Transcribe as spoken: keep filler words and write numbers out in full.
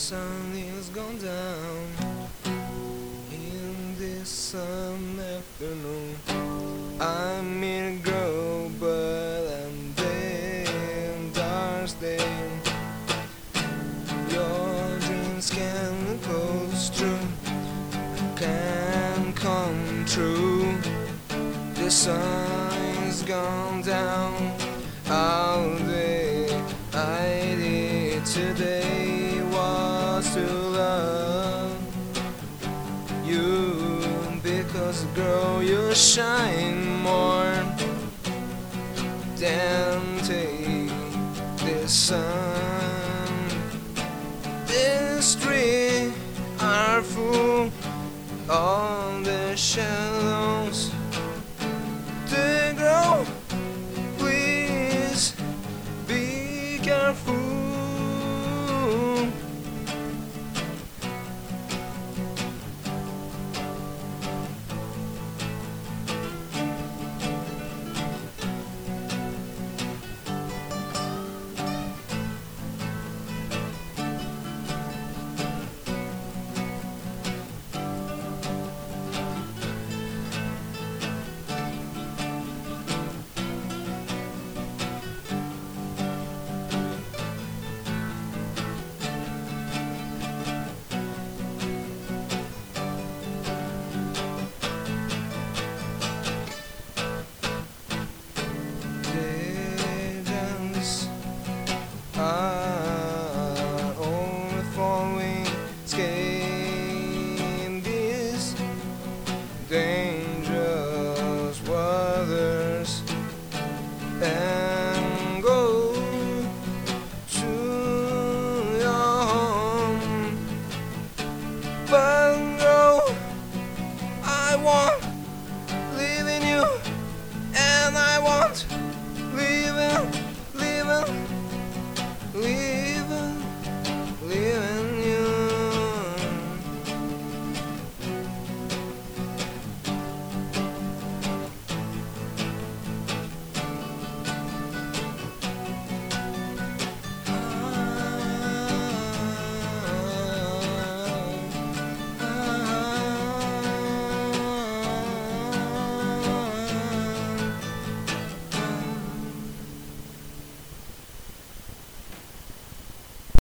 sun is gone down in this summer afternoon. I'm in a girl, but I'm damn Thursday. Your dreams can go true, can come true. The sun is gone down all day. I did today was to love you, because girl you shine more than take the sun. The streets are full of the shadows. The girl, please be careful. Are only falling escape these dangerous waters and go to your home. But girl, I want leaving you, and I want leaving, leaving. We